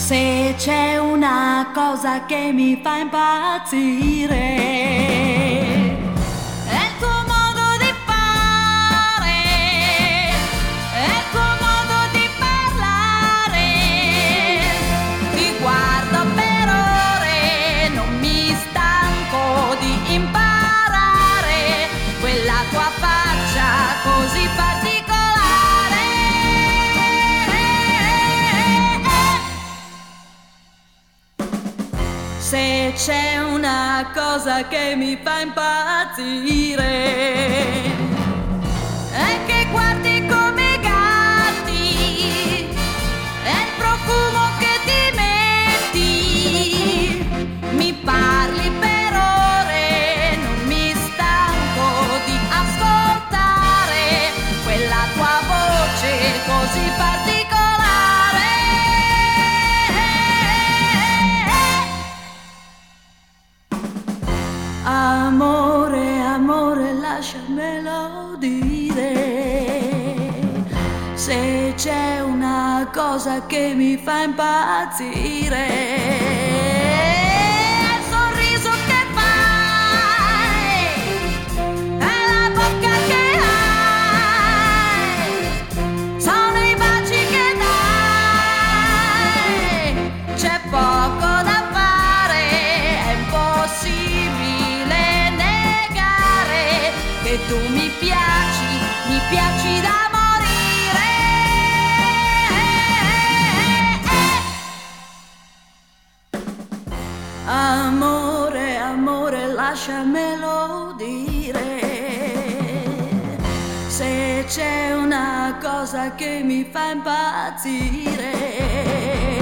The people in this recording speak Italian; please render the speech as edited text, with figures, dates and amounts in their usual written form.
Se c'è una cosa che mi fa impazzire, è il tuo modo di fare, è il tuo modo di parlare. Ti guardo per ore, non mi stanco di imparare quella tua faccia così particolare. Se c'è una cosa che mi fa impazzire, è che guardi come i gatti, è il profumo che ti metti, mi parli per ore, non mi stanco di ascoltare quella tua voce così particolare. Amore, amore, lasciamelo dire. Se c'è una cosa che mi fa impazzire, è il sorriso che fai, è la bocca che hai, sono i baci che dai. C'è poco da fare, è impossibile che tu mi piaci da morire. Amore, amore, lasciamelo dire. Se c'è una cosa che mi fa impazzire,